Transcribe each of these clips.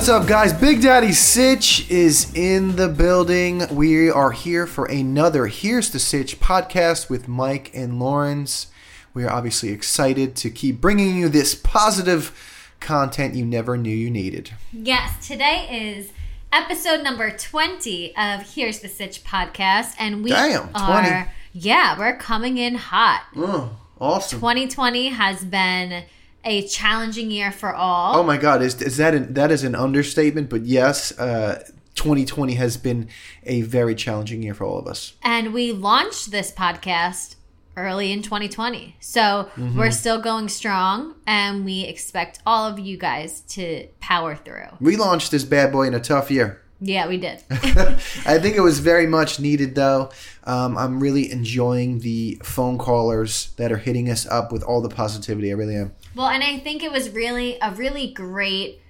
What's up, guys? Big Daddy Sitch is in the building. We are here for another Here's the Sitch podcast with Mike and Lawrence. We are obviously excited to keep bringing you this positive content you never knew you needed. Yes, today is episode number 20 of Here's the Sitch podcast, and we 20. We're coming in hot. Oh, awesome. 2020 has been a challenging year for all. Oh my God, that is an understatement, but yes, 2020 has been a very challenging year for all of us. And we launched this podcast early in 2020. So we're still going strong, and we expect all of you guys to power through. We launched this bad boy in a tough year. Yeah, we did. I think it was very much needed, though. I'm really enjoying the phone callers that are hitting us up with all the positivity. I really am. Well, and I think it was really a really great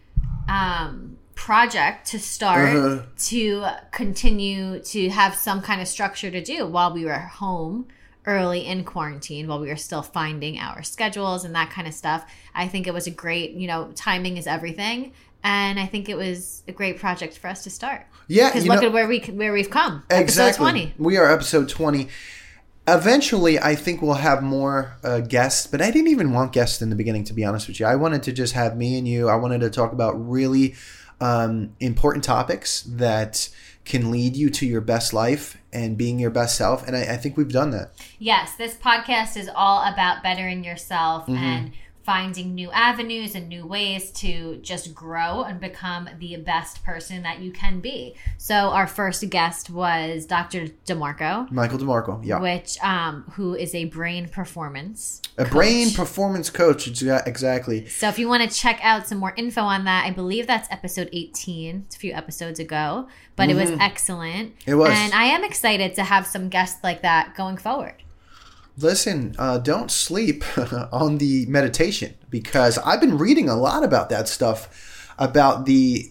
project to start to continue to have some kind of structure to do while we were home early in quarantine, while we were still finding our schedules and that kind of stuff. I think it was a great, timing is everything. And I think it was a great project for us to start. Yeah, because look at where we've come. Exactly. Episode 20. We are episode 20. Eventually, I think we'll have more guests, but I didn't even want guests in the beginning, to be honest with you. I wanted to just have me and you. I wanted to talk about really important topics that can lead you to your best life and being your best self. And I think we've done that. Yes, this podcast is all about bettering yourself and finding new avenues and new ways to just grow and become the best person that you can be. So our first guest was Dr. DeMarco. Michael DeMarco, yeah. Which, who is a brain performance coach. Brain performance coach, exactly. So if you want to check out some more info on that, I believe that's episode 18. It's a few episodes ago. But it was excellent. It was. And I am excited to have some guests like that going forward. Listen, don't sleep on the meditation, because I've been reading a lot about that stuff, about the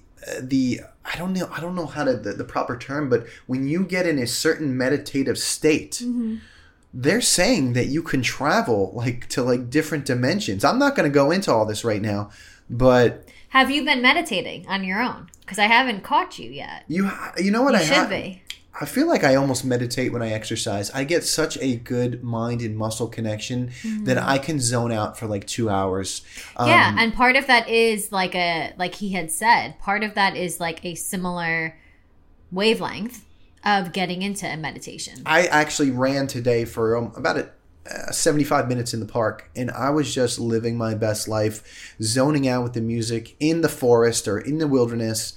I don't know how to the proper term, but when you get in a certain meditative state, they're saying that you can travel to different dimensions. I'm not going to go into all this right now, but have you been meditating on your own? Because I haven't caught you yet. You know what? You should be. I feel like I almost meditate when I exercise. I get such a good mind and muscle connection that I can zone out for 2 hours. Yeah, and part of that is like he had said, part of that is a similar wavelength of getting into a meditation. I actually ran today for about 75 minutes in the park, and I was just living my best life, zoning out with the music in the forest or in the wilderness.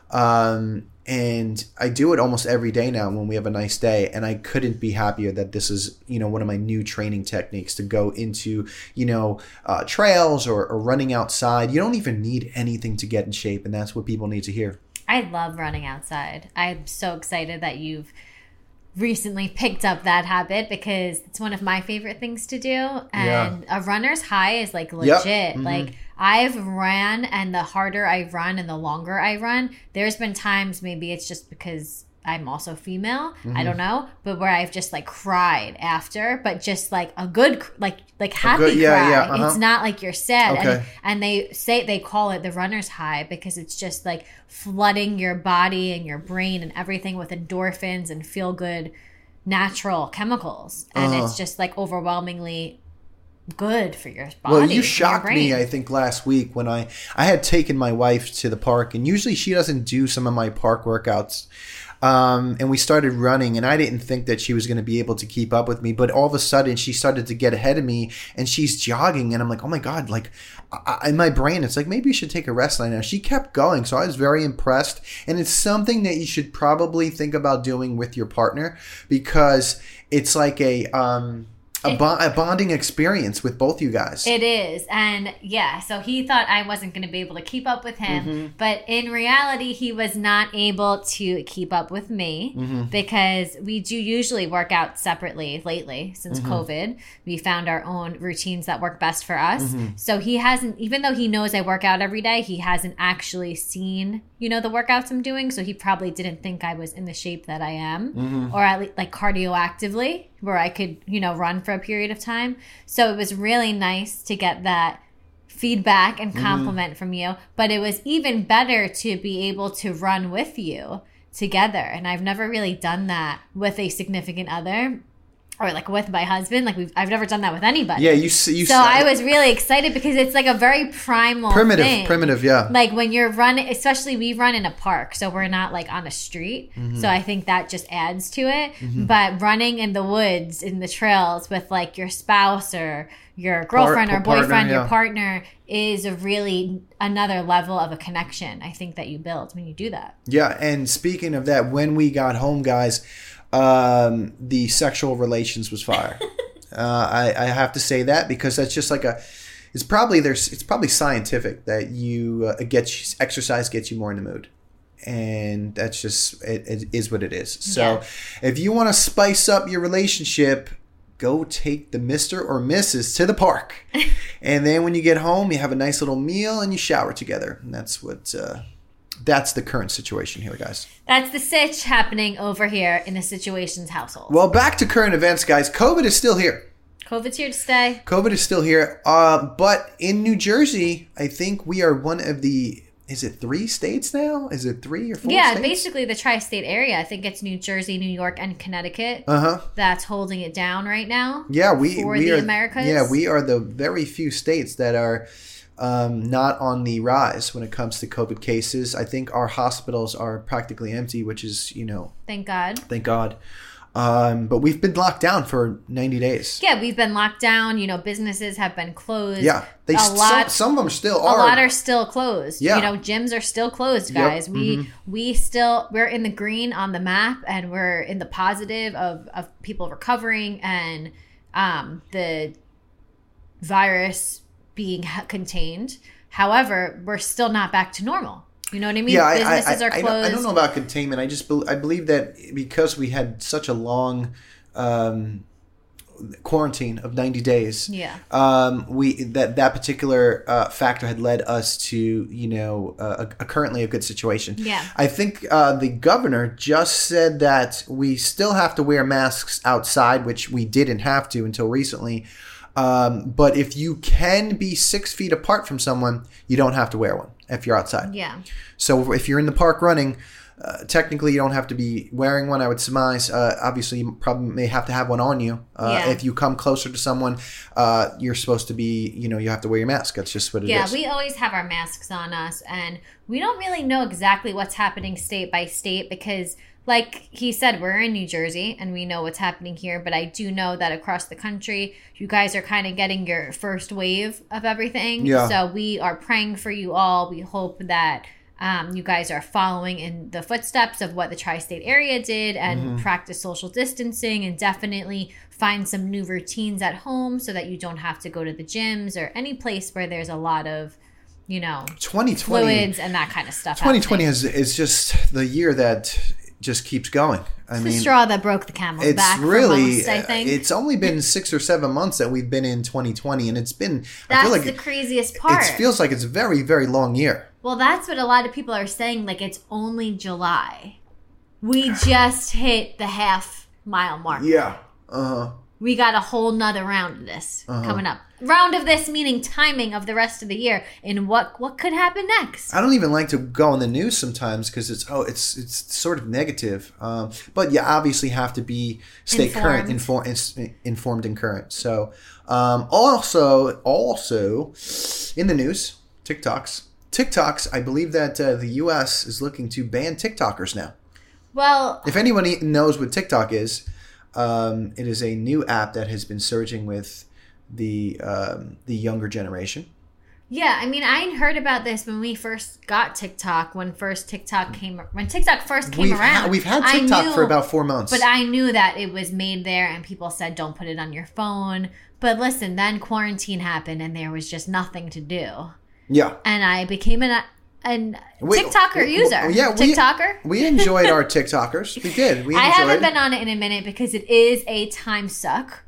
And I do it almost every day now when we have a nice day, and I couldn't be happier that this is, one of my new training techniques to go into, trails or running outside. You don't even need anything to get in shape, and that's what people need to hear. I love running outside. I'm so excited that you've recently picked up that habit, because it's one of my favorite things to do. And a runner's high is legit. Yep. I've ran, and the harder I run and the longer I run, there's been times, maybe it's just because I'm also female, I don't know, but where I've just cried after, but just a good happy cry. It's not you're sad. Okay. And they call it the runner's high, because it's just flooding your body and your brain and everything with endorphins and feel good natural chemicals, and it's just overwhelmingly good for your body. Well, you shocked me, I think, last week when I had taken my wife to the park, and usually she doesn't do some of my park workouts. And we started running, and I didn't think that she was going to be able to keep up with me. But all of a sudden, she started to get ahead of me, and she's jogging. And I'm like, oh my God, in my brain, it's maybe you should take a rest right now. She kept going. So I was very impressed. And it's something that you should probably think about doing with your partner, because it's a bonding experience with both you guys. It is. And yeah, so he thought I wasn't going to be able to keep up with him. But in reality, he was not able to keep up with me, because we do usually work out separately lately since COVID. We found our own routines that work best for us. So he hasn't, even though he knows I work out every day, he hasn't actually seen, the workouts I'm doing. So he probably didn't think I was in the shape that I am, or at least cardio-actively, where I could, run for a period of time. So it was really nice to get that feedback and compliment from you, but it was even better to be able to run with you together. And I've never really done that with a significant other. Or like with my husband, like I've never done that with anybody. Yeah, So I was really excited because it's like a very primal thing. Primitive, yeah. Like when you're running, especially we run in a park, so we're not like on a street. So I think that just adds to it. But running in the woods, in the trails with like your spouse or your girlfriend or boyfriend, your partner is a really another level of a connection. I think that you build when you do that. Yeah, and speaking of that, when we got home, guys. The sexual relations was fire. I have to say that because that's just like it's probably scientific that you exercise gets you more in the mood, and that's just it is what it is. So if you want to spice up your relationship, go take the Mr. or Mrs. to the park, and then when you get home, you have a nice little meal and you shower together, and that's what. That's the current situation here, guys. That's the sitch happening over here in the Situations household. Well, back to current events, guys. COVID is still here. COVID's here to stay. COVID is still here. But in New Jersey, I think we are one of the... Is it 3 states now? Is it 3 or 4 states? Yeah, basically the tri-state area. I think it's New Jersey, New York, and Connecticut. That's holding it down right now. Yeah, we are the Americas. Yeah, we are the very few states that are... not on the rise when it comes to COVID cases. I think our hospitals are practically empty, which is, thank God. Thank God. But we've been locked down for 90 days. Yeah, we've been locked down. Businesses have been closed. Yeah, some of them still are. A lot are still closed. Yeah. Gyms are still closed, guys. Yep. We're in the green on the map, and we're in the positive of people recovering and the virus being contained. However, we're still not back to normal. You know what I mean? Yeah, businesses are closed. I don't know about containment. I believe that because we had such a long quarantine of 90 days. Yeah. That particular factor had led us to currently a good situation. Yeah. I think the governor just said that we still have to wear masks outside, which we didn't have to until recently. But if you can be 6 feet apart from someone, you don't have to wear one if you're outside. Yeah. So if you're in the park running, technically you don't have to be wearing one, I would surmise. Obviously, you probably may have to have one on you. If you come closer to someone, you're supposed to be, you have to wear your mask. That's just what it is. Yeah, we always have our masks on us, and we don't really know exactly what's happening state by state because... Like he said, we're in New Jersey and we know what's happening here, but I do know that across the country, you guys are kind of getting your first wave of everything. Yeah. So we are praying for you all. We hope that you guys are following in the footsteps of what the tri-state area did and practice social distancing and definitely find some new routines at home so that you don't have to go to the gyms or any place where there's a lot of 2020 fluids and that kind of stuff. 2020 is just the year that just keeps going. It's the straw that broke the camel's back. I think it's only been 6 or 7 months that we've been in 2020, and it's been. That's the craziest part. It feels like it's a very, very long year. Well, that's what a lot of people are saying. Like it's only July. We just hit the half-mile mark. Yeah. We got a whole nother round of this coming up. Round of this meaning timing of the rest of the year and what could happen next. I don't even like to go on the news sometimes because it's sort of negative. But you obviously have to stay current, informed and current. So also in the news, TikToks. I believe that the U.S. is looking to ban TikTokers now. Well, if anyone knows what TikTok is, it is a new app that has been surging with the younger generation. Yeah, I mean, I heard about this when we first got TikTok. When TikTok first came around, we've had TikTok for about 4 months. But I knew that it was made there, and people said don't put it on your phone. But listen, then quarantine happened, and there was just nothing to do. Yeah, and I became a TikToker user. Yeah, TikToker. We enjoyed our TikTokers. We did. I haven't been on it in a minute because it is a time suck,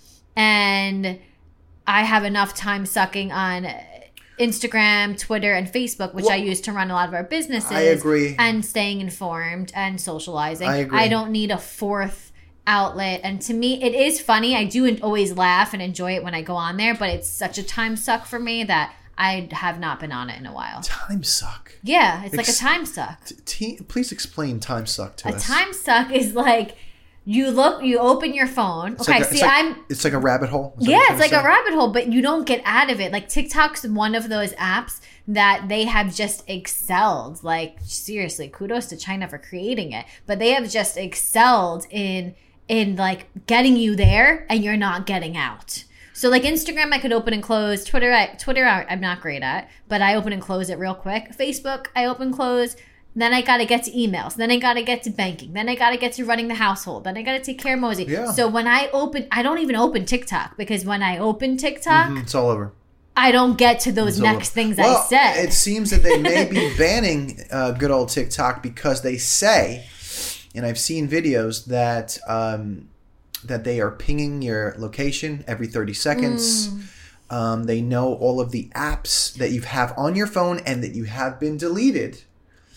and I have enough time sucking on Instagram, Twitter, and Facebook, which I use to run a lot of our businesses. I agree. And staying informed and socializing. I agree. I don't need a fourth outlet. And to me, it is funny. I do always laugh and enjoy it when I go on there, but it's such a time suck for me that I have not been on it in a while. Time suck. Yeah, it's like a time suck. Please explain time suck to us. A time suck is like you open your phone. It's okay, it's like a rabbit hole. It's like a rabbit hole, but you don't get out of it. Like TikTok's one of those apps that they have just excelled. Like seriously, kudos to China for creating it, but they have just excelled in like getting you there and you're not getting out. So like Instagram, I could open and close. Twitter, I'm not great at, but I open and close it real quick. Facebook, I open, close. Then I got to get to emails. Then I got to get to banking. Then I got to get to running the household. Then I got to take care of Mosey. Yeah. So when I don't even open TikTok because when I open TikTok, it's all over. I don't get to those next things I said. It seems that they may be banning good old TikTok because they say, and I've seen videos that that they are pinging your location every 30 seconds. They know all of the apps that you have on your phone and that you have been deleted.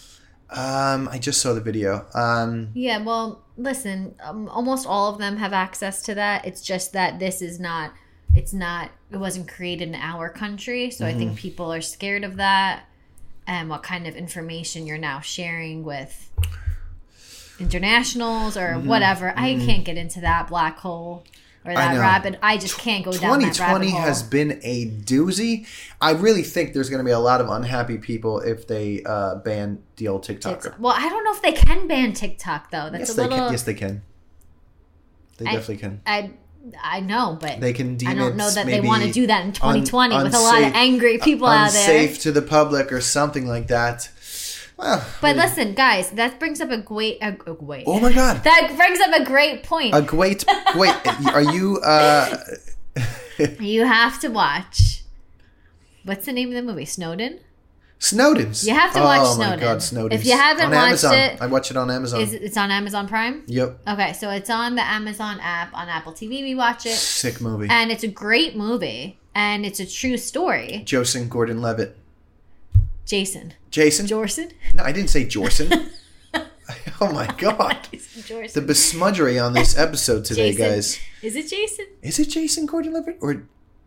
I just saw the video. Yeah, well, listen, almost all of them have access to that. It's just that it wasn't created in our country. So I think people are scared of that and what kind of information you're now sharing with internationals or whatever. I can't get into that black hole or that rabbit. I just can't go down that rabbit hole. 2020 has been a doozy. I really think there's going to be a lot of unhappy people if they ban the old TikTok. Well, I don't know if they can ban TikTok though. Yes, they can. They definitely can. I know, but they can deem I don't know that they want to do that in 2020 with a lot of angry people out there. Unsafe to the public or something like that. Well, but listen, guys, that brings up a great. Oh my God! That brings up a great point. Wait, are you? You have to watch. What's the name of the movie? Snowden's. You have to watch Snowden. Oh my God, Snowden's. If you haven't watched it, I watch it on Amazon. It's on Amazon Prime? Yep. Okay, so it's on the Amazon app on Apple TV. We watch it. Sick movie. And it's a great movie, and it's a true story. Joseph Gordon-Levitt. Jason? Jorson? No, I didn't say Jorson. Oh my God. The besmudgery on this episode today, guys. Is it Jason? Is it Jason Gordon-Levitt or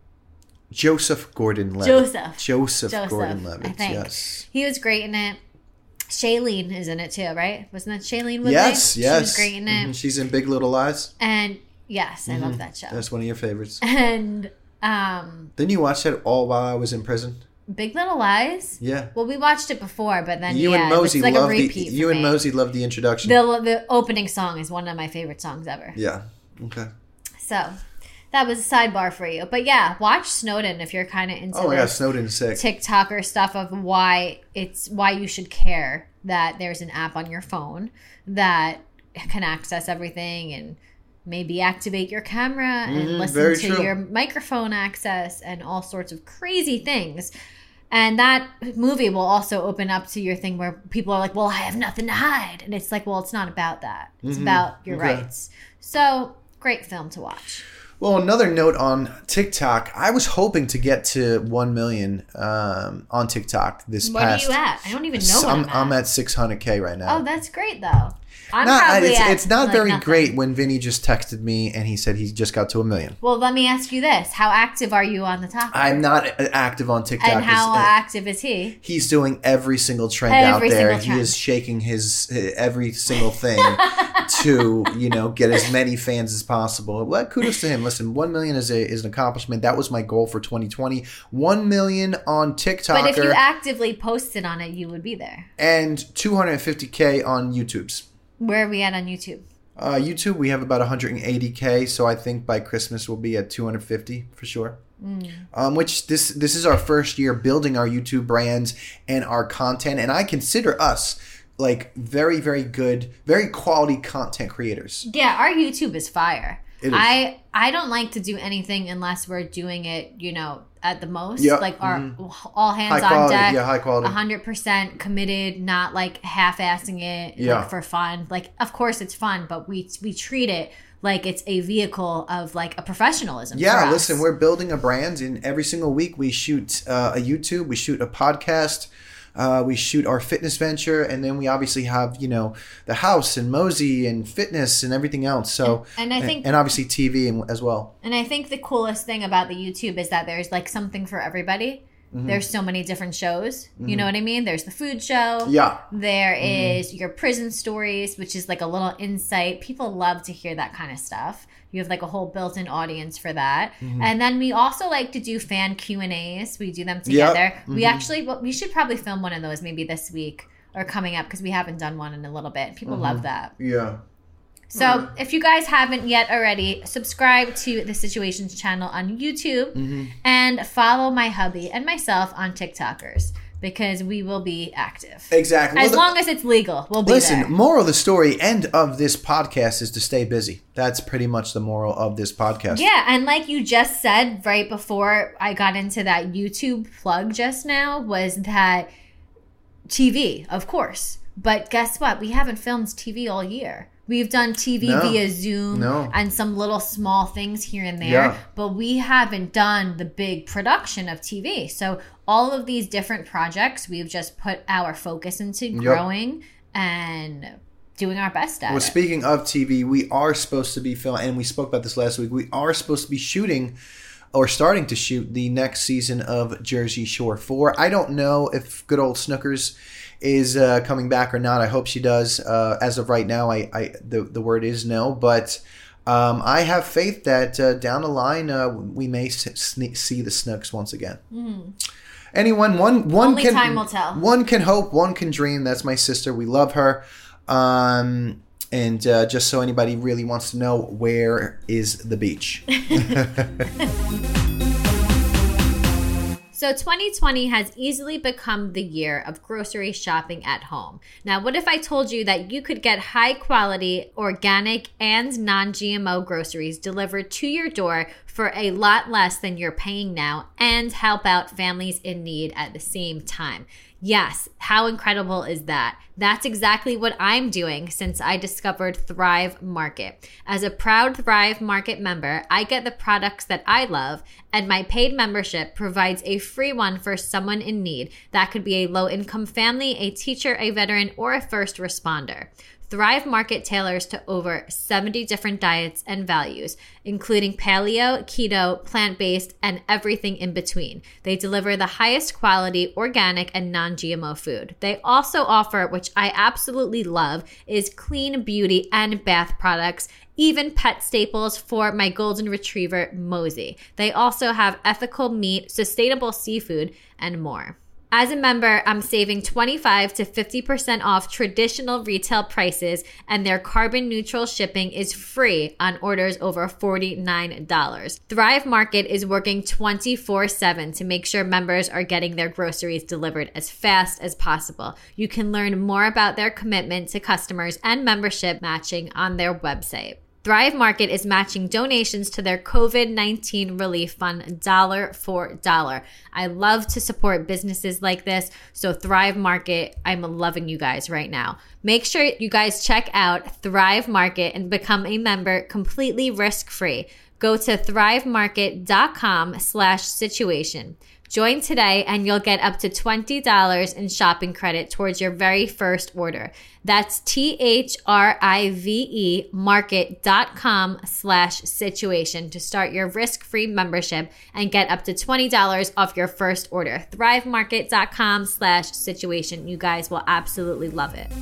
Joseph Gordon-Levitt? Joseph Gordon-Levitt, I think. Yes. He was great in it. Shailene is in it too, right? Wasn't that Shailene Woodley? Yes. She was great in it. She's in Big Little Lies. And yes, I love that show. That's one of your favorites. And didn't you watch that all while I was in prison? Big Little Lies? Yeah. Well, we watched it before, but then you and Mosey it's like a repeat. You and Mosey loved the introduction. The opening song is one of my favorite songs ever. Yeah. Okay. So that was a sidebar for you. But yeah, watch Snowden if you're kind of into Snowden's sick. TikToker stuff of why you should care that there's an app on your phone that can access everything and maybe activate your camera and listen to your microphone access and all sorts of crazy things. And that movie will also open up to your thing where people are like, well, I have nothing to hide. And it's like, well, it's not about that. It's about your rights. So great film to watch. Well, another note on TikTok. I was hoping to get to 1 million on TikTok this past. What are you at? I don't even know what I'm at 600K right now. Oh, that's great, though. It's not very great when Vinny just texted me and he said he just got to 1 million. Well, let me ask you this. How active are you on the topic? I'm not active on TikTok. And how active is he? He's doing every single trend out there. He is shaking his every single thing to, get as many fans as possible. Well, kudos to him. Listen, 1 million is an accomplishment. That was my goal for 2020. 1 million on TikTok. But if you actively posted on it, you would be there. And 250K on YouTube's. Where are we at on YouTube? YouTube, we have about 180K, so I think by Christmas we'll be at 250 for sure. Which this is our first year building our YouTube brands and our content, and I consider us like very, very good, very quality content creators. Yeah, our YouTube is fire. It is. I don't like to do anything unless we're doing it, at the most. Yep. Like our all hands on deck. Yeah, high quality. 100% committed, not like half-assing it for fun. Like, of course it's fun, but we treat it like it's a vehicle of like a professionalism. Yeah, listen, we're building a brand, and every single week we shoot a YouTube, we shoot a podcast. We shoot our fitness venture, and then we obviously have, the house and Mosey and fitness and everything else. So, and I think, and obviously TV as well. And I think the coolest thing about the YouTube is that there's like something for everybody. there's so many different shows. You know what I mean? There's the food show. Yeah. There is your prison stories, which is like a little insight. People love to hear that kind of stuff. You have like a whole built-in audience for that. And then we also like to do fan Q&As. We do them together. Yep. We should probably film one of those maybe this week or coming up because we haven't done one in a little bit. People love that. Yeah. So if you guys haven't yet already, subscribe to the Situations channel on YouTube and follow my hubby and myself on TikTokers because we will be active. Exactly. As long as it's legal, we'll be there. Listen, moral of the story, end of this podcast is to stay busy. That's pretty much the moral of this podcast. Yeah, and like you just said right before I got into that YouTube plug just now was that TV, of course. But guess what? We haven't filmed TV all year. We've done TV via Zoom and some little small things here and there, but we haven't done the big production of TV. So all of these different projects, we've just put our focus into growing and doing our best at it. Speaking of TV, we are supposed to be filming, and we spoke about this last week, we are supposed to be shooting or starting to shoot the next season of Jersey Shore 4. I don't know if good old Snookers is coming back or not. I hope she does. As of right now, the word is no. But I have faith that down the line we may see the Snooks once again. Anyone, Only time will tell. One can hope, one can dream. That's my sister. We love her. And just so anybody really wants to know, where is the beach? So 2020 has easily become the year of grocery shopping at home. Now, what if I told you that you could get high quality, organic, and non-GMO groceries delivered to your door for a lot less than you're paying now and help out families in need at the same time? Yes, how incredible is that? That's exactly what I'm doing since I discovered Thrive Market. As a proud Thrive Market member, I get the products that I love, and my paid membership provides a free one for someone in need. That could be a low-income family, a teacher, a veteran, or a first responder. Thrive Market tailors to over 70 different diets and values, including paleo, keto, plant-based, and everything in between. They deliver the highest quality, organic, and non-GMO food. They also offer, which I absolutely love, is clean beauty and bath products, even pet staples for my golden retriever, Mosey. They also have ethical meat, sustainable seafood, and more. As a member, I'm saving 25 to 50% off traditional retail prices, and their carbon neutral shipping is free on orders over $49. Thrive Market is working 24/7 to make sure members are getting their groceries delivered as fast as possible. You can learn more about their commitment to customers and membership matching on their website. Thrive Market is matching donations to their COVID-19 relief fund dollar for dollar. I love to support businesses like this, so Thrive Market, I'm loving you guys right now. Make sure you guys check out Thrive Market and become a member completely risk-free. Go to thrivemarket.com/situation. Join today and you'll get up to $20 in shopping credit towards your very first order. That's THRIVE market.com/situation to start your risk-free membership and get up to $20 off your first order. thrivemarket.com/situation. You guys will absolutely love it.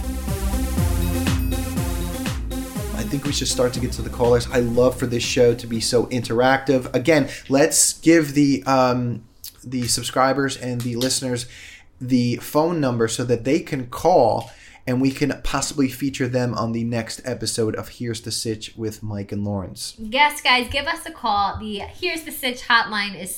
I think we should start to get to the callers. I love for this show to be so interactive. Again, let's give the subscribers and the listeners the phone number so that they can call and we can possibly feature them on the next episode of Here's the Sitch with Mike and Lawrence. Yes, guys, give us a call. The Here's the Sitch hotline is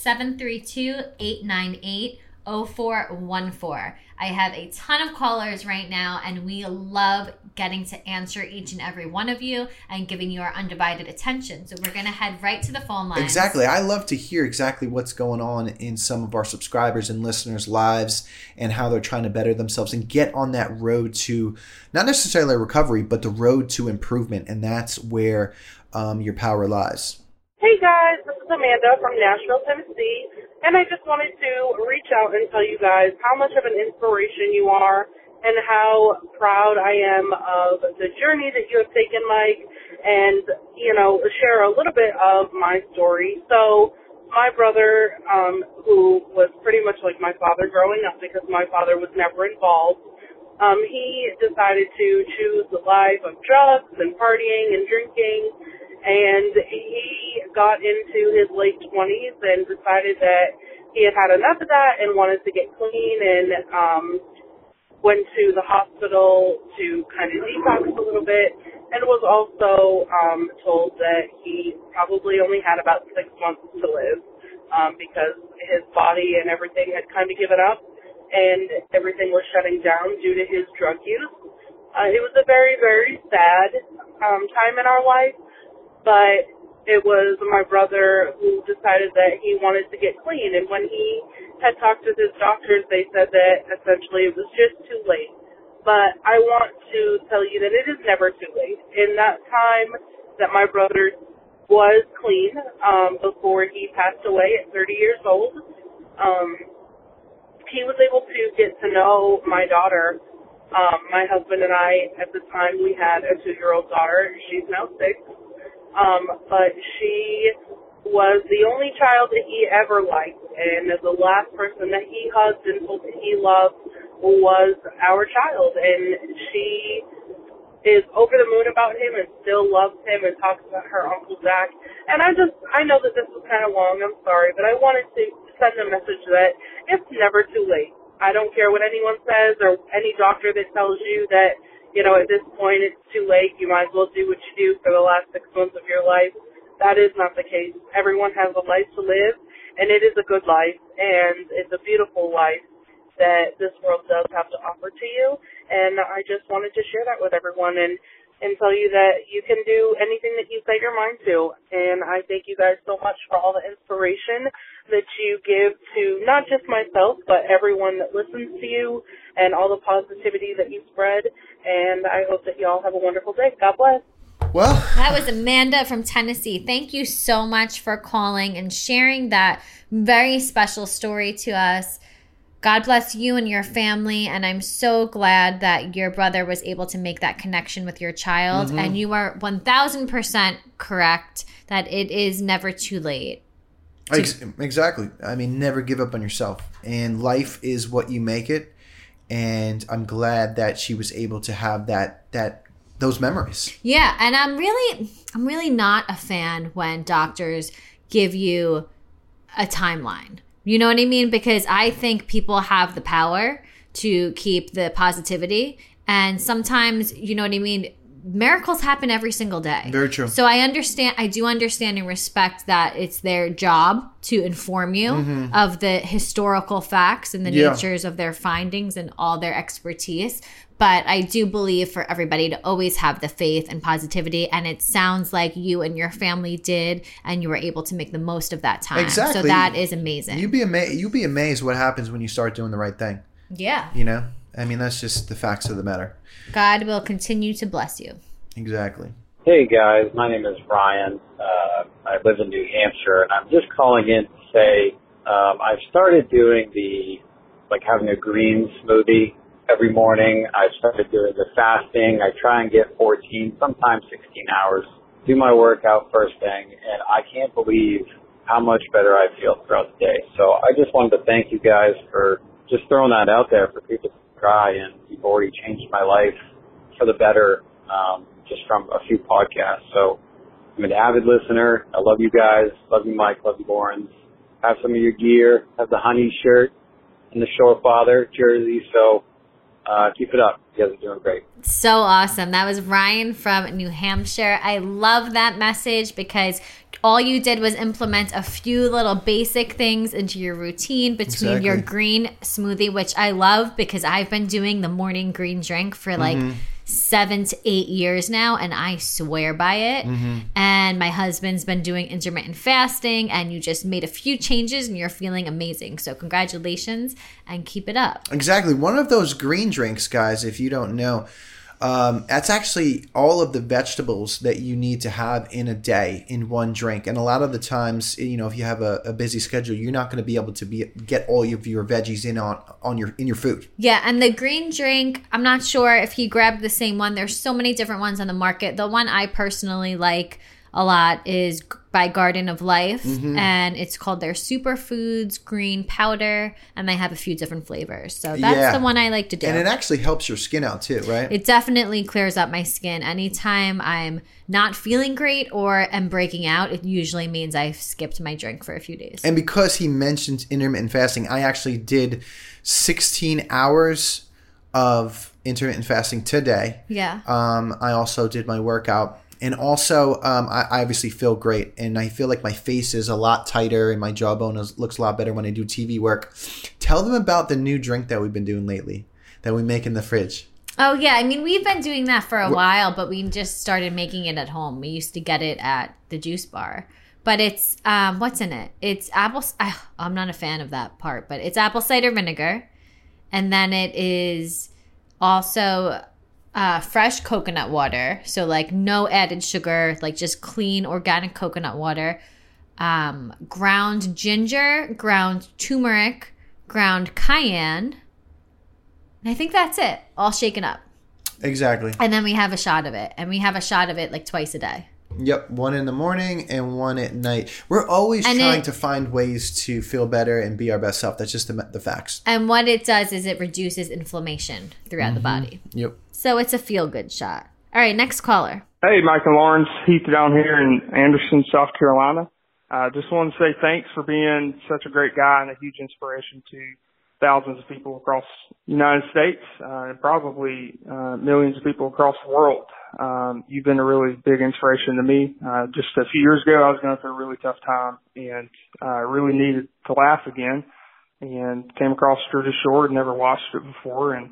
732-898-0414. I have a ton of callers right now, and we love getting to answer each and every one of you and giving you our undivided attention. So we're going to head right to the phone lines. Exactly. I love to hear exactly what's going on in some of our subscribers and listeners' lives and how they're trying to better themselves and get on that road to not necessarily recovery, but the road to improvement. And that's where your power lies. Hey guys, this is Amanda from Nashville, Tennessee, and I just wanted to reach out and tell you guys how much of an inspiration you are and how proud I am of the journey that you have taken, Mike, and, share a little bit of my story. So my brother, who was pretty much like my father growing up because my father was never involved, he decided to choose the life of drugs and partying and drinking, and he got into his late 20s and decided that he had had enough of that and wanted to get clean, and went to the hospital to kind of detox a little bit, and was also told that he probably only had about 6 months to live because his body and everything had kind of given up, and everything was shutting down due to his drug use. It was a very, very sad time in our life, but it was my brother who decided that he wanted to get clean, and when he had talked with his doctors, they said that essentially it was just too late. But I want to tell you that it is never too late. In that time that my brother was clean, before he passed away at 30 years old, he was able to get to know my daughter. My husband and I, at the time, we had a 2-year-old daughter. She's now 6. But she was the only child that he ever liked, and the last person that he hugged and told that he loved was our child, and she is over the moon about him and still loves him and talks about her Uncle Zach. And I know that this was kind of long, I'm sorry, but I wanted to send a message that it's never too late. I don't care what anyone says or any doctor that tells you that, you know, at this point it's too late, you might as well do what you do for the last 6 months of your life. That is not the case. Everyone has a life to live, and it is a good life, and it's a beautiful life that this world does have to offer to you. And I just wanted to share that with everyone and tell you that you can do anything that you set your mind to. And I thank you guys so much for all the inspiration that you give to not just myself, but everyone that listens to you, and all the positivity that you spread. And I hope that you all have a wonderful day. God bless. Well, that was Amanda from Tennessee. Thank you so much for calling and sharing that very special story to us. God bless you and your family, and I'm so glad that your brother was able to make that connection with your child. Mm-hmm. And you are 1,000% correct that it is never too late. Exactly. I mean, never give up on yourself. And life is what you make it. And I'm glad that she was able to have those memories. Yeah, and I'm really not a fan when doctors give you a timeline. You know what I mean? Because I think people have the power to keep the positivity. And sometimes, you know what I mean? Miracles happen every single day. Very true. So I do understand and respect that it's their job to inform you of the historical facts and the natures of their findings and all their expertise. But I do believe for everybody to always have the faith and positivity. And it sounds like you and your family did, and you were able to make the most of that time. Exactly. So that is amazing. You'd be amazed what happens when you start doing the right thing. Yeah. You know? I mean, that's just the facts of the matter. God will continue to bless you. Exactly. Hey, guys. My name is Ryan. I live in New Hampshire, and I'm just calling in to say I've started doing having a green smoothie every morning. I've started doing the fasting. I try and get 14, sometimes 16 hours, do my workout first thing, and I can't believe how much better I feel throughout the day. So I just wanted to thank you guys for just throwing that out there for people to try, and you've already changed my life for the better just from a few podcasts. So I'm an avid listener. I love you guys. Love you, Mike. Love you, Lawrence. Have some of your gear. Have the honey shirt and the Shore Father jersey. So keep it up. You guys are doing great. So awesome. That was Ryan from New Hampshire. I love that message because all you did was implement a few little basic things into your routine between your green smoothie, which I love because I've been doing the morning green drink for 7 to 8 years now, and I swear by it. And my husband's been doing intermittent fasting, and you just made a few changes and you're feeling amazing. So congratulations and keep it up. Exactly. One of those green drinks, guys, if you don't know, that's actually all of the vegetables that you need to have in a day in one drink. And a lot of the times, you know, if you have a busy schedule, you're not going to be able to get all of your veggies in your food. Yeah, and the green drink, I'm not sure if he grabbed the same one. There's so many different ones on the market. The one I personally like a lot is by Garden of Life, and it's called their Superfoods Green Powder, and they have a few different flavors. So that's the one I like to do. And it actually helps your skin out too, right? It definitely clears up my skin. Anytime I'm not feeling great or am breaking out, it usually means I've skipped my drink for a few days. And because he mentioned intermittent fasting, I actually did 16 hours of intermittent fasting today. Yeah. I also did my workout. And also, I obviously feel great, and I feel like my face is a lot tighter, and my jawbone looks a lot better when I do TV work. Tell them about the new drink that we've been doing lately, that we make in the fridge. Oh, yeah. I mean, we've been doing that for a while, but we just started making it at home. We used to get it at the juice bar. But it's, what's in it? It's I'm not a fan of that part, but it's apple cider vinegar. And then it is also fresh coconut water, so like no added sugar, like just clean organic coconut water, ground ginger, ground turmeric, ground cayenne, and I think that's it, all shaken up. Exactly. And then we have a shot of it, and we have a shot of it like twice a day. Yep, one in the morning and one at night. We're always trying to find ways to feel better and be our best self. That's just the facts. And what it does is it reduces inflammation throughout the body. Yep. So it's a feel-good shot. All right, next caller. Hey, Mike and Lawrence, Heath down here in Anderson, South Carolina. Just wanted to say thanks for being such a great guy and a huge inspiration to thousands of people across the United States and probably millions of people across the world. You've been a really big inspiration to me. Just a few years ago, I was going through a really tough time and really needed to laugh again, and came across Jersey Shore, never watched it before, and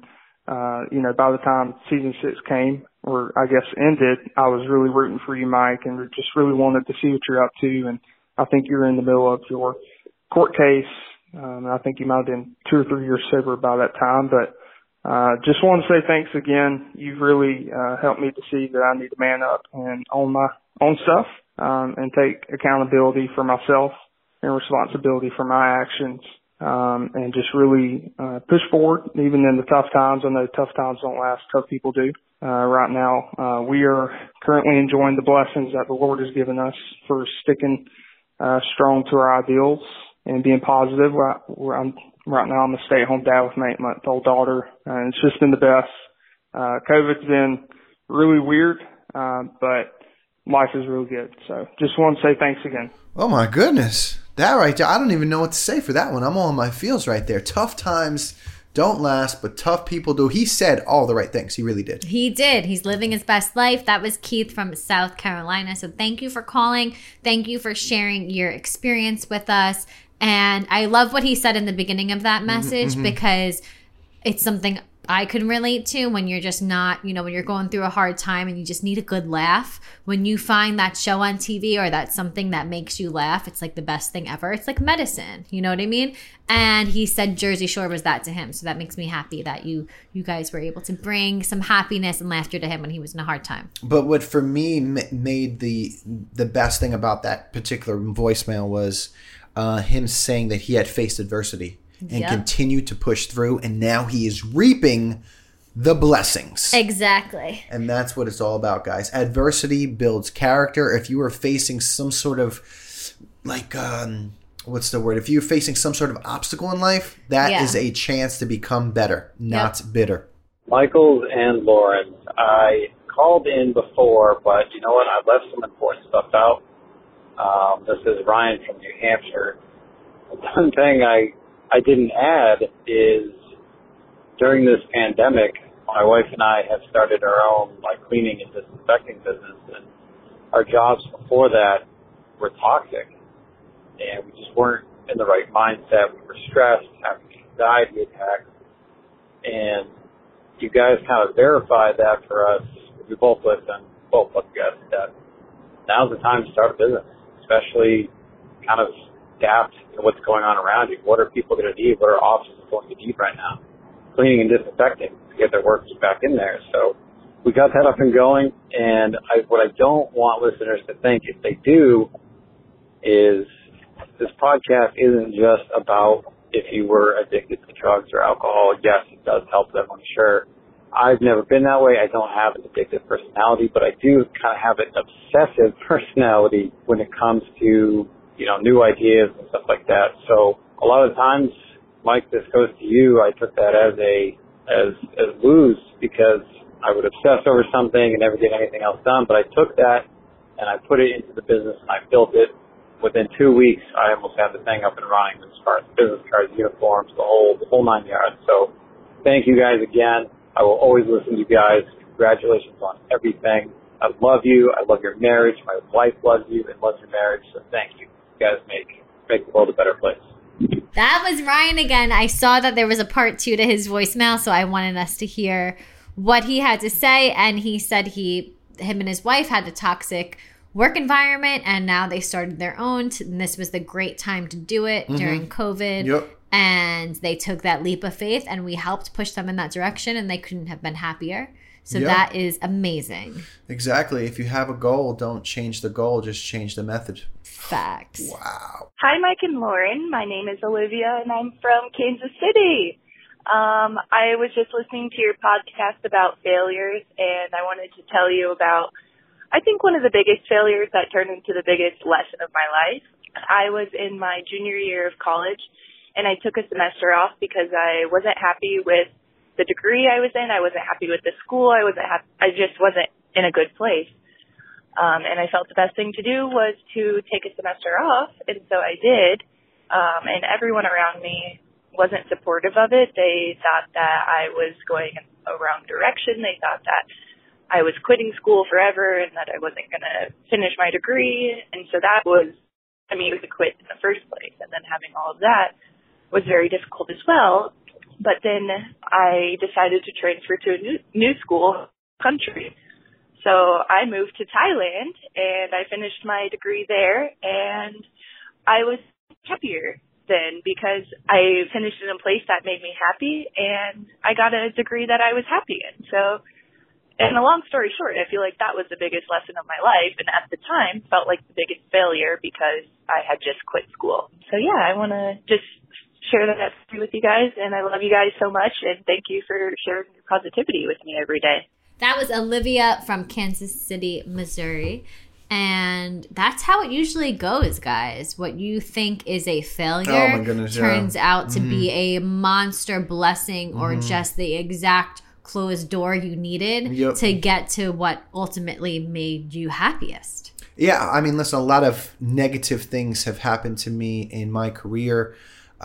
by the time season 6 came, or I guess ended, I was really rooting for you, Mike, and just really wanted to see what you're up to. And I think you're in the middle of your court case. I think you might have been 2 or 3 years sober by that time, but just want to say thanks again. You've really helped me to see that I need to man up and own my own stuff and take accountability for myself and responsibility for my actions. And just really push forward, even in the tough times. I know tough times don't last, tough people do. Right now, we are currently enjoying the blessings that the Lord has given us for sticking strong to our ideals and being positive. Right now, I'm a stay-at-home dad with my 8-month-old daughter, and it's just been the best. COVID's been really weird, but life is really good. So just want to say thanks again. Oh, my goodness. That right there, I don't even know what to say for that one. I'm all in my feels right there. Tough times don't last, but tough people do. He said all the right things. He really did. He did. He's living his best life. That was Keith from South Carolina. So thank you for calling. Thank you for sharing your experience with us. And I love what he said in the beginning of that message because it's something I can relate to when you're just not, when you're going through a hard time and you just need a good laugh. When you find that show on TV or that something that makes you laugh, it's like the best thing ever. It's like medicine. You know what I mean? And he said Jersey Shore was that to him. So that makes me happy that you guys were able to bring some happiness and laughter to him when he was in a hard time. But what for me made the best thing about that particular voicemail was him saying that he had faced adversity and continued to push through, and now he is reaping the blessings. Exactly. And that's what it's all about, guys. Adversity builds character. If you are facing some sort of, what's the word? If you're facing some sort of obstacle in life, that is a chance to become better, not bitter. Michaels and Lawrence, I called in before, but you know what? I left some important stuff out. This is Ryan from New Hampshire. One thing I didn't add is during this pandemic, my wife and I have started our own cleaning and disinfecting business, and our jobs before that were toxic, and we just weren't in the right mindset. We were stressed, having anxiety attacks, and you guys kind of verified that for us. We both listen, both of you guys, that now's the time to start a business, especially kind of adapt to what's going on around you. What are people going to need? What are offices going to need right now? Cleaning and disinfecting to get their workers back in there. So we got that up and going. And what I don't want listeners to think, if they do, is this podcast isn't just about if you were addicted to drugs or alcohol. Yes, it does help them, I'm sure. I've never been that way. I don't have an addictive personality, but I do kind of have an obsessive personality when it comes to, new ideas and stuff like that. So a lot of times, Mike, this goes to you. I took that as lose, because I would obsess over something and never get anything else done. But I took that and I put it into the business and I built it. Within 2 weeks, I almost had the thing up and running as far as business cards, uniforms, the whole 9 yards. So thank you guys again. I will always listen to you guys. Congratulations on everything. I love you. I love your marriage. My wife loves you and loves your marriage. So thank you. You guys make the world a better place. That was Ryan again. I saw that there was a part 2 to his voicemail, so I wanted us to hear what he had to say. And he said him and his wife had a toxic work environment, and now they started their own. And this was the great time to do it during COVID. Yep. And they took that leap of faith, and we helped push them in that direction, and they couldn't have been happier. So that is amazing. Exactly. If you have a goal, don't change the goal, just change the method. Facts. Wow. Hi, Mike and Lauren. My name is Olivia, and I'm from Kansas City. I was just listening to your podcast about failures, and I wanted to tell you about, I think, one of the biggest failures that turned into the biggest lesson of my life. I was in my junior year of college, and I took a semester off because I wasn't happy with the degree I was in. I wasn't happy with the school. I just wasn't in a good place. And I felt the best thing to do was to take a semester off. And so I did. And everyone around me wasn't supportive of it. They thought that I was going in a wrong direction. They thought that I was quitting school forever and that I wasn't going to finish my degree. And so that was, it was a quit in the first place. And then having all of that was very difficult as well. But then I decided to transfer to a new school country. So I moved to Thailand and I finished my degree there, and I was happier then because I finished in a place that made me happy and I got a degree that I was happy in. So, and a long story short, I feel like that was the biggest lesson of my life, and at the time felt like the biggest failure because I had just quit school. So yeah, I want to just share that with you guys, and I love you guys so much, and thank you for sharing your positivity with me every day. That was Olivia from Kansas City, Missouri. And that's how it usually goes, guys. What you think is a failure turns out to be a monster blessing or just the exact closed door you needed to get to what ultimately made you happiest. Yeah, listen, a lot of negative things have happened to me in my career.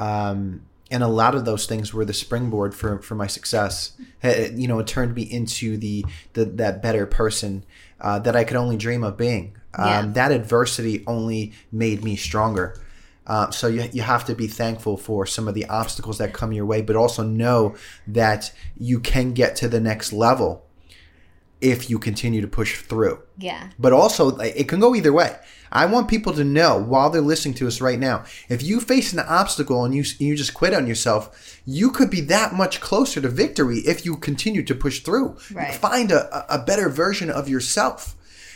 And a lot of those things were the springboard for my success. It turned me into that better person that I could only dream of being. That adversity only made me stronger. So you have to be thankful for some of the obstacles that come your way, but also know that you can get to the next level if you continue to push through. Yeah. But also, it can go either way. I want people to know while they're listening to us right now, if you face an obstacle and you just quit on yourself, you could be that much closer to victory if you continue to push through. Right. Find a better version of yourself.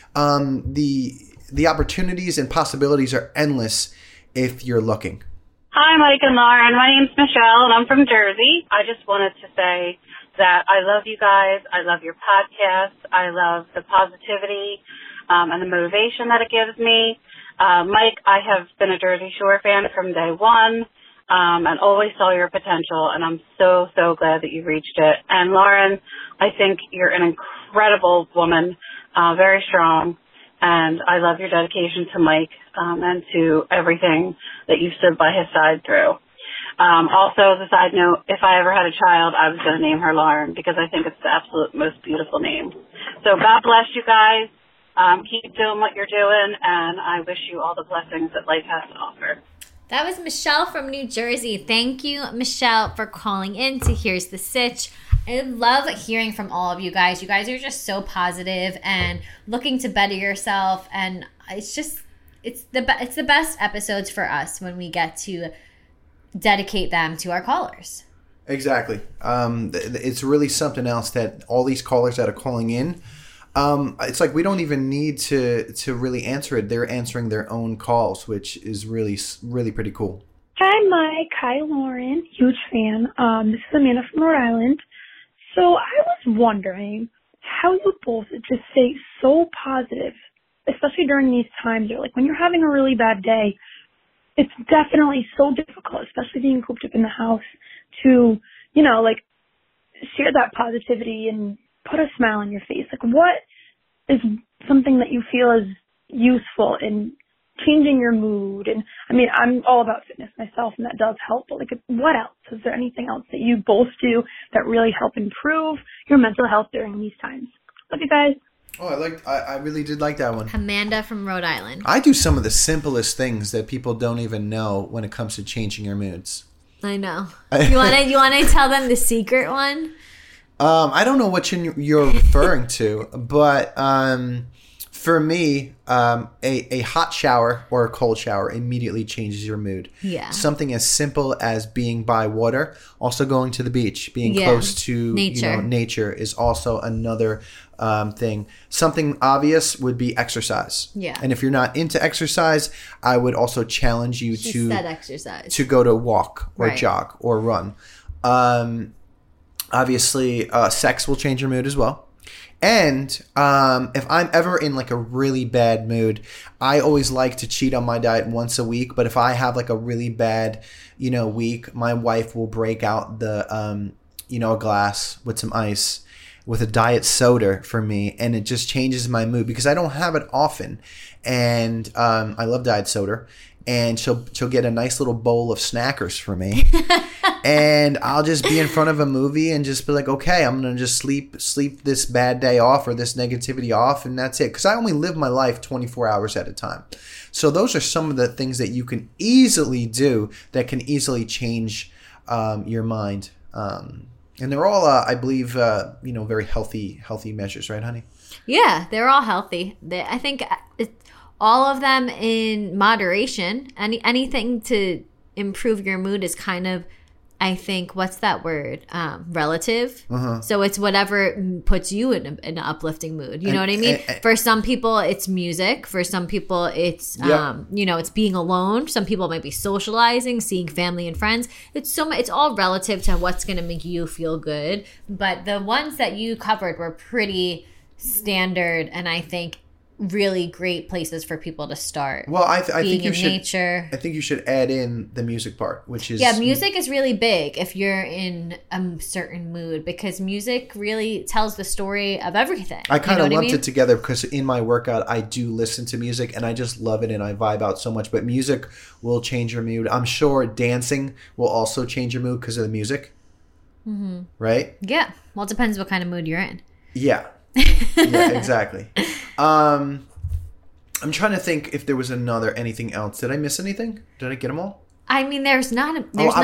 The opportunities and possibilities are endless if you're looking. Hi, Mike and Lauren. My name's Michelle, and I'm from Jersey. I just wanted to say that I love you guys. I love your podcast. I love the positivity and the motivation that it gives me. Mike, I have been a Jersey Shore fan from day one and always saw your potential, and I'm so, so glad that you reached it. And Lauren, I think you're an incredible woman, very strong, and I love your dedication to Mike and to everything that you stood by his side through. Also, as a side note, if I ever had a child, I was going to name her Lauren because I think it's the absolute most beautiful name. So God bless you guys. Keep doing what you're doing, and I wish you all the blessings that life has to offer. That was Michelle from New Jersey. Thank you, Michelle, for calling in to Here's the Sitch. I love hearing from all of you guys. You guys are just so positive and looking to better yourself, and it's the best episodes for us when we get to dedicate them to our callers. Exactly. It's really something else that all these callers that are calling in, it's like we don't even need to really answer it. They're answering their own calls, which is really, really pretty cool. Hi, Mike. Hi, Lauren. Huge fan. This is Amanda from Rhode Island. So I was wondering how you both just stay so positive, especially during these times, or like when you're having a really bad day. It's definitely so difficult, especially being cooped up in the house, to, you know, like, share that positivity and put a smile on your face. Like, what is something that you feel is useful in changing your mood? And I mean, I'm all about fitness myself, and that does help, but like, what else? Is there anything else that you both do that really help improve your mental health during these times? Love you guys. Oh, I really did like that one. Amanda from Rhode Island. I do some of the simplest things that people don't even know when it comes to changing your moods. I know. You want to tell them the secret one? I don't know what you're referring to, but for me, a hot shower or a cold shower immediately changes your mood. Yeah. Something as simple as being by water, also going to the beach, being close to nature is also another thing. Something obvious would be exercise. Yeah. And if you're not into exercise, I would also challenge you to go to walk or jog or run. Obviously, sex will change your mood as well. And if I'm ever in like a really bad mood, I always like to cheat on my diet once a week. But if I have like a really bad, week, my wife will break out the, a glass with some ice with a diet soda for me. And it just changes my mood because I don't have it often. And I love diet soda. And she'll get a nice little bowl of Snackers for me. And I'll just be in front of a movie and just be like, okay, I'm going to just sleep this bad day off or this negativity off, and that's it. Because I only live my life 24 hours at a time. So those are some of the things that you can easily do that can easily change your mind. And they're all, I believe, very healthy measures, right, honey? Yeah, they're all healthy. I think all of them in moderation. Anything to improve your mood is kind of, I think, what's that word? Relative. Uh-huh. So it's whatever puts you in an uplifting mood. You know what I mean? For some people, it's music. For some people, it's it's being alone. Some people might be socializing, seeing family and friends. It's all relative to what's going to make you feel good. But the ones that you covered were pretty standard, and I think really great places for people to start. Well, I think you should. Nature. I think you should add in the music part, which is music is really big if you're in a certain mood, because music really tells the story of everything. I kind of lumped it together because in my workout I do listen to music and I just love it and I vibe out so much. But music will change your mood. I'm sure dancing will also change your mood because of the music. Mm-hmm. Right? Yeah. Well, it depends what kind of mood you're in. Yeah. Yeah, exactly. I'm trying to think if there was anything else. Did I miss anything? Did I get them all? I mean, there's not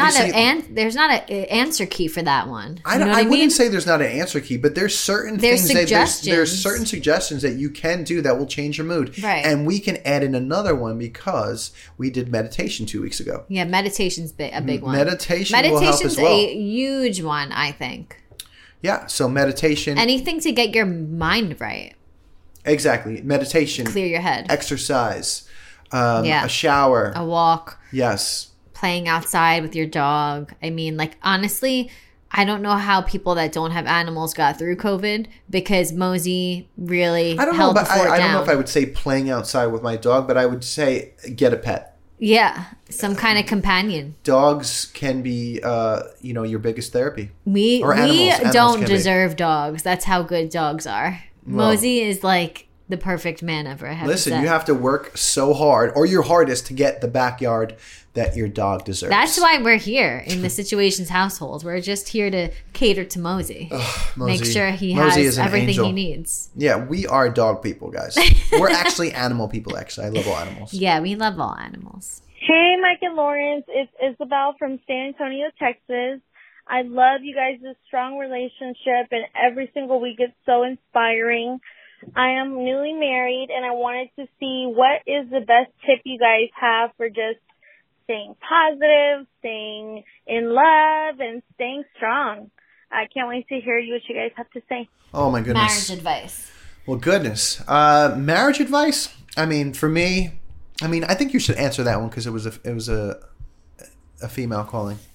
an answer key for that one. I wouldn't say there's not an answer key, but there's certain things there's certain suggestions that you can do that will change your mood. Right. And we can add in another one because we did meditation 2 weeks ago. Yeah, meditation's a big one. Meditation's will help as well. a huge one, I think. Yeah, so meditation. Anything to get your mind right. Exactly. Meditation. Clear your head. Exercise. A shower. A walk. Yes. Playing outside with your dog. I mean, like, honestly, I don't know how people that don't have animals got through COVID, because Mosey really held the fort down. I don't know if I would say playing outside with my dog, but I would say get a pet. Yeah, some kind of companion. Dogs can be, your biggest therapy. We don't deserve dogs. That's how good dogs are. Well, Mosey is like the perfect man ever. Listen, you have to work so hard, or your hardest, to get the backyard that your dog deserves. That's why we're here in the Situations household. We're just here to cater to Mosey. Make sure he has everything he needs. Yeah, we are dog people, guys. We're actually animal people, actually. I love all animals. Yeah, we love all animals. Hey, Mike and Lawrence. It's Isabel from San Antonio, Texas. I love you guys' strong relationship, and every single week it's so inspiring. I am newly married, and I wanted to see what is the best tip you guys have for just staying positive, staying in love, and staying strong. I can't wait to hear what you guys have to say. Oh, my goodness. Marriage advice. Well, goodness. Marriage advice? I mean, for me, I think you should answer that one because it was a female calling.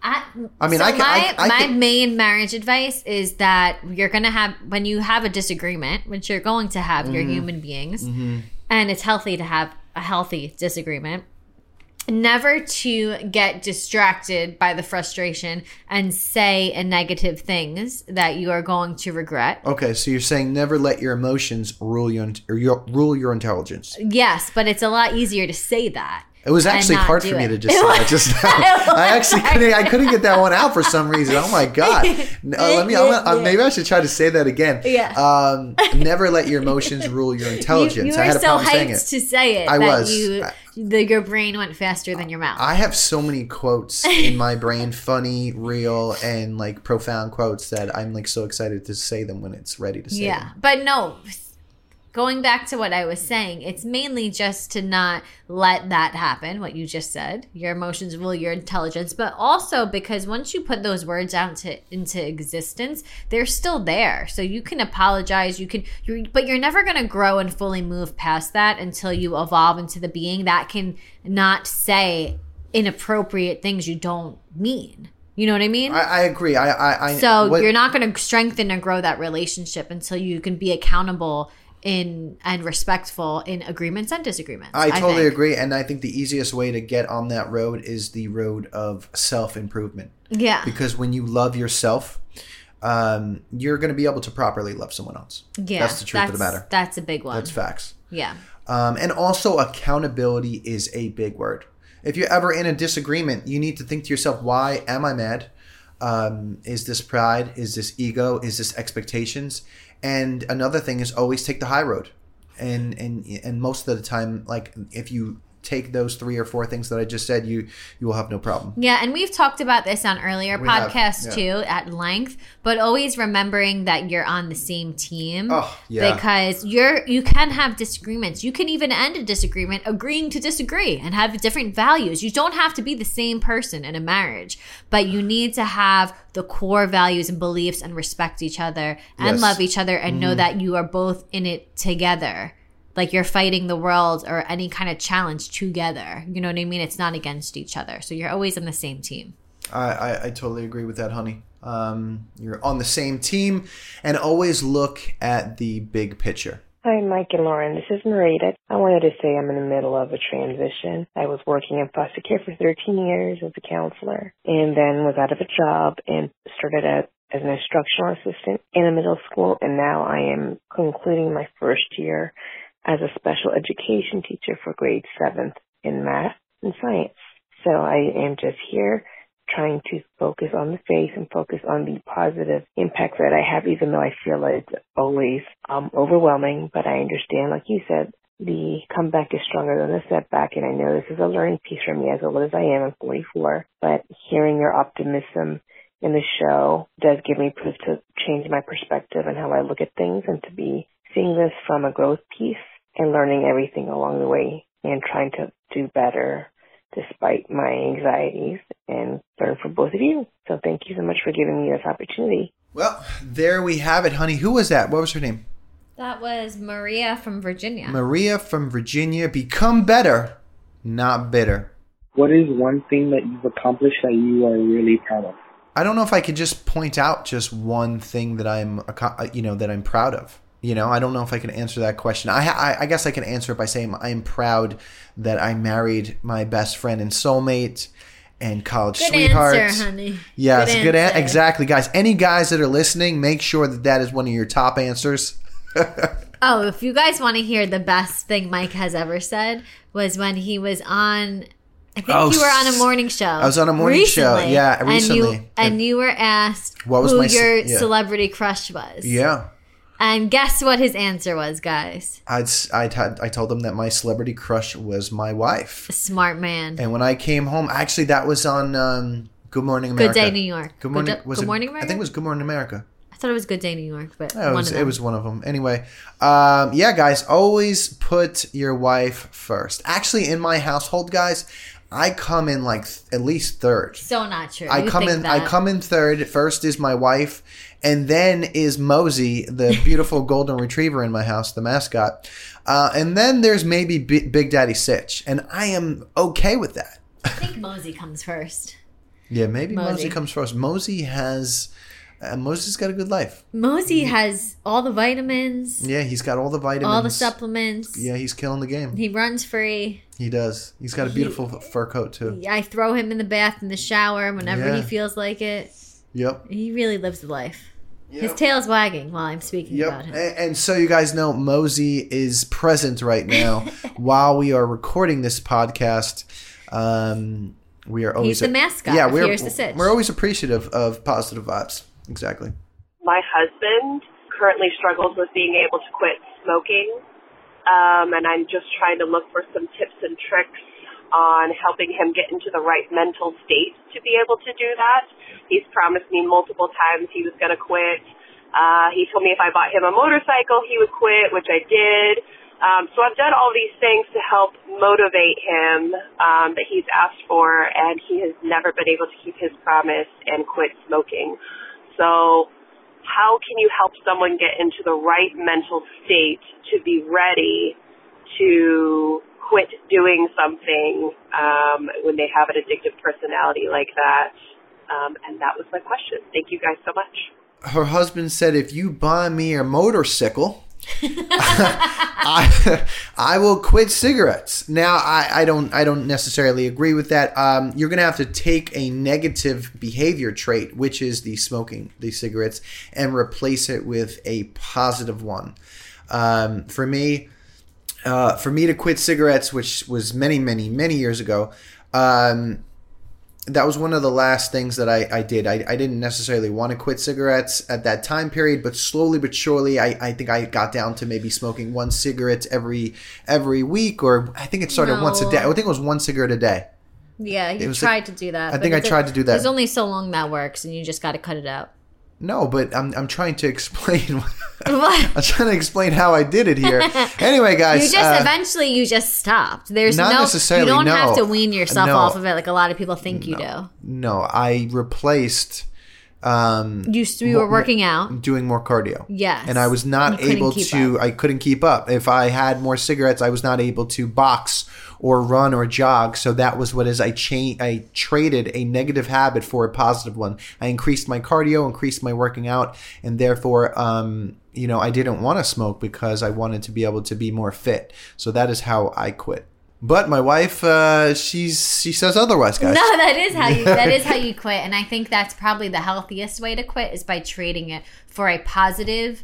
My main marriage advice is that you're going to have, when you have a disagreement, which you're going to have, you're human beings, and it's healthy to have a healthy disagreement, never to get distracted by the frustration and say negative things that you are going to regret. Okay, so you're saying never let your emotions rule your intelligence. Yes, but it's a lot easier to say that. It was actually hard for me to just say that just now. I couldn't get that one out for some reason. Oh my God. Maybe I should try to say that again. Yeah. Never let your emotions rule your intelligence. You were so hyped to say it. I was. Your brain went faster than your mouth. I have so many quotes in my brain, funny, real, and like profound quotes that I'm like so excited to say them when it's ready to say them. Yeah, but no. Going back to what I was saying, it's mainly just to not let that happen, what you just said. Your emotions rule your intelligence. But also because once you put those words out into existence, they're still there. So you can apologize, but you're never going to grow and fully move past that until you evolve into the being that can not say inappropriate things you don't mean. You know what I mean? I agree. You're not going to strengthen and grow that relationship until you can be accountable and respectful in agreements and disagreements. I totally agree. And I think the easiest way to get on that road is the road of self-improvement. Yeah. Because when you love yourself, you're going to be able to properly love someone else. Yeah. That's the truth of the matter. That's a big one. That's facts. Yeah. And also accountability is a big word. If you're ever in a disagreement, you need to think to yourself, why am I mad? Is this pride? Is this ego? Is this expectations? And another thing is always take the high road. And most of the time, like if you take those 3 or 4 things that I just said, you will have no problem. Yeah, and we've talked about this on earlier podcasts too at length, but always remembering that you're on the same team. Oh, yeah. Because you can have disagreements. You can even end a disagreement agreeing to disagree and have different values. You don't have to be the same person in a marriage, but you need to have the core values and beliefs and respect each other and love each other and know that you are both in it together. Like you're fighting the world or any kind of challenge together. You know what I mean? It's not against each other. So you're always on the same team. I totally agree with that, honey. You're on the same team and always look at the big picture. Hi, Mike and Lauren. This is Marita. I wanted to say I'm in the middle of a transition. I was working in foster care for 13 years as a counselor and then was out of a job and started out as an instructional assistant in a middle school. And now I am concluding my first year as a special education teacher for grade 7th in math and science. So I am just here trying to focus on the faith and focus on the positive impact that I have, even though I feel like it's always overwhelming. But I understand, like you said, the comeback is stronger than the setback. And I know this is a learning piece for me as old as I am. I'm 44. But hearing your optimism in the show does give me proof to change my perspective and how I look at things and to be seeing this from a growth piece and learning everything along the way and trying to do better despite my anxieties and learn from both of you. So thank you so much for giving me this opportunity. Well, there we have it, honey. Who was that? What was her name? That was Maria from Virginia. Maria from Virginia. Become better, not bitter. What is one thing that you've accomplished that you are really proud of? I don't know if I could just point out just one thing that I'm proud of. You know, I don't know if I can answer that question. I guess I can answer it by saying I am proud that I married my best friend and soulmate and college sweetheart. Good answer, honey. Yeah, it's a good answer. Exactly, guys. Any guys that are listening, make sure that is one of your top answers. Oh, if you guys want to hear the best thing Mike has ever said was when he was on... I think you were on a morning show. I was on a morning show. Yeah, recently. And you were asked who your celebrity crush was. Yeah. And guess what his answer was, guys? I told him that my celebrity crush was my wife. A smart man. And when I came home, actually that was on Good Morning America. Good Day New York. Good Morning America? I think it was Good Morning America. I thought it was Good Day New York, but it was one of them. Anyway, yeah, guys, always put your wife first. Actually, in my household, guys, I come in like at least third. So not true. I come in third. First is my wife, and then is Mosey, the beautiful golden retriever in my house, the mascot. And then there's maybe Big Daddy Sitch, and I am okay with that. I think Mosey comes first. Yeah, maybe Mosey comes first. Mosey's got a good life. Mosey has all the vitamins. Yeah, he's got all the vitamins. All the supplements. Yeah, he's killing the game. He runs free. He does. He's got a beautiful fur coat, too. I throw him in the bath in the shower whenever he feels like it. Yep. He really lives the life. Yep. His tail's wagging while I'm speaking about him. And so you guys know Mosey is present right now while we are recording this podcast. We are always He's the mascot. Yeah, we're always appreciative of positive vibes. Exactly. My husband currently struggles with being able to quit smoking, and I'm just trying to look for some tips and tricks on helping him get into the right mental state to be able to do that. He's promised me multiple times he was going to quit. He told me if I bought him a motorcycle, he would quit, which I did. So I've done all these things to help motivate him that he's asked for, and he has never been able to keep his promise and quit smoking. So how can you help someone get into the right mental state to be ready to quit doing something when they have an addictive personality like that? And that was my question. Thank you guys so much. Her husband said, if you buy me a motorcycle, I will quit cigarettes. Now, I don't necessarily agree with that. You're going to have to take a negative behavior trait, which is the smoking the cigarettes, and replace it with a positive one. For me to quit cigarettes, which was many, many, many years ago, that was one of the last things that I did. I didn't necessarily want to quit cigarettes at that time period, but slowly but surely, I think I got down to maybe smoking one cigarette every week, or I think it started once a day. I think it was one cigarette a day. Yeah, you tried to do that. I think I tried to do that. There's only so long that works, and you just got to cut it out. No, but I'm trying to explain. I'm trying to explain how I did it here. Anyway, guys, eventually you just stopped. There's not necessarily. You don't have to wean yourself off of it like a lot of people think you do. No, I replaced. You were working out, doing more cardio. Yes, and I was not able to. I couldn't keep up. If I had more cigarettes, I was not able to box or run or jog. So that was what is. I traded a negative habit for a positive one. I increased my cardio, increased my working out, and therefore, I didn't want to smoke because I wanted to be able to be more fit. So that is how I quit. But my wife, she says otherwise, guys. No, that is how you quit, and I think that's probably the healthiest way to quit is by trading it for a positive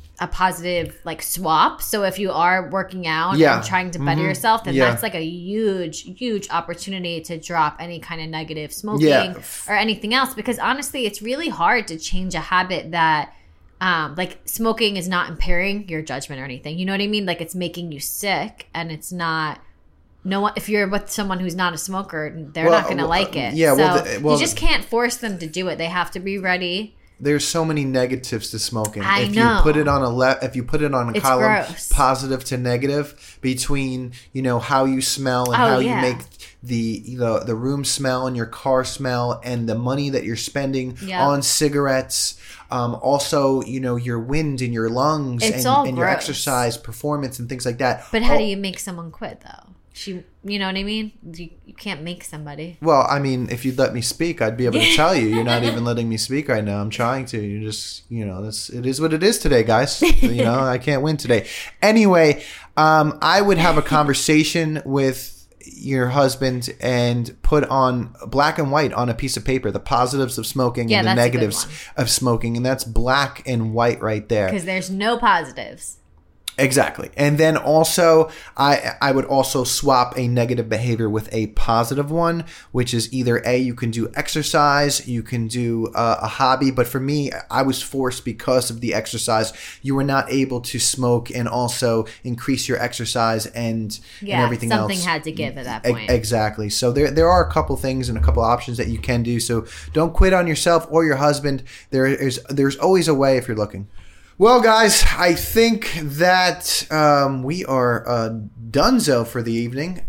like swap. So if you are working out and trying to better yourself, then that's like a huge opportunity to drop any kind of negative smoking or anything else. Because honestly, it's really hard to change a habit that. Like smoking is not impairing your judgment or anything. You know what I mean? Like it's making you sick, and it's not. If you're with someone who's not a smoker, they're not going to like it. Yeah, you just can't force them to do it. They have to be ready. There's so many negatives to smoking. If you put it on a column, gross. Positive to negative, between how you smell and how you make the room smell and your car smell and the money that you're spending on cigarettes. Also, your wind in your lungs and your exercise performance and things like that. But how do you make someone quit though? You know what I mean? You can't make somebody. Well, I mean, if you'd let me speak, I'd be able to tell you. You're not even letting me speak right now. I'm trying to. You just, it is what it is today, guys. I can't win today. Anyway, I would have a conversation with your husband and put on black and white on a piece of paper the positives of smoking and the negatives of smoking, and that's black and white right there. Because there's no positives. Exactly. And then also, I would also swap a negative behavior with a positive one, which is either you can do exercise, you can do a hobby. But for me, I was forced because of the exercise. You were not able to smoke and also increase your exercise and everything else. Something had to give at that point. Exactly. So there are a couple things and a couple options that you can do. So don't quit on yourself or your husband. There's always a way if you're looking. Well, guys, I think that we are donezo for the evening.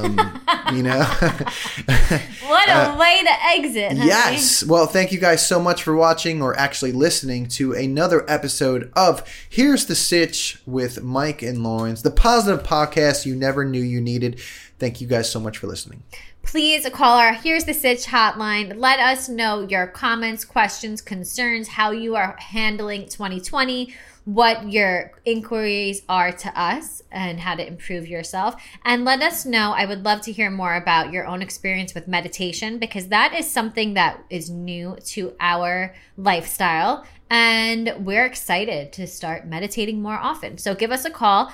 What a way to exit. Honey. Yes. Well, thank you guys so much for watching or actually listening to another episode of Here's the Sitch with Mike and Lawrence, the positive podcast you never knew you needed. Thank you guys so much for listening. Please call our Here's the Sitch hotline. Let us know your comments, questions, concerns, how you are handling 2020, what your inquiries are to us, and how to improve yourself. And let us know. I would love to hear more about your own experience with meditation, because that is something that is new to our lifestyle. And we're excited to start meditating more often. So give us a call,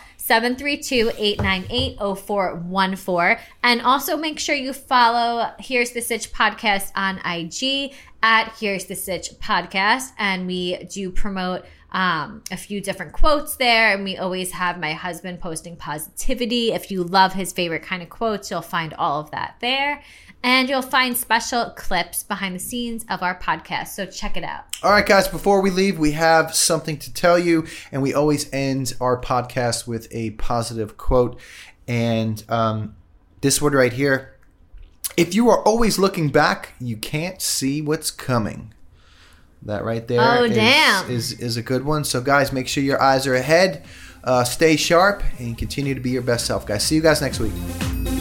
732-898-0414. And also make sure you follow Here's the Sitch Podcast on IG at Here's the Sitch Podcast. And we do promote a few different quotes there. And we always have my husband posting positivity. If you love his favorite kind of quotes, you'll find all of that there. And you'll find special clips behind the scenes of our podcast. So check it out. All right, guys, before we leave, we have something to tell you. And we always end our podcast with a positive quote. And this one right here. If you are always looking back, you can't see what's coming. That right there is a good one. So, guys, make sure your eyes are ahead. Stay sharp and continue to be your best self, guys. See you guys next week.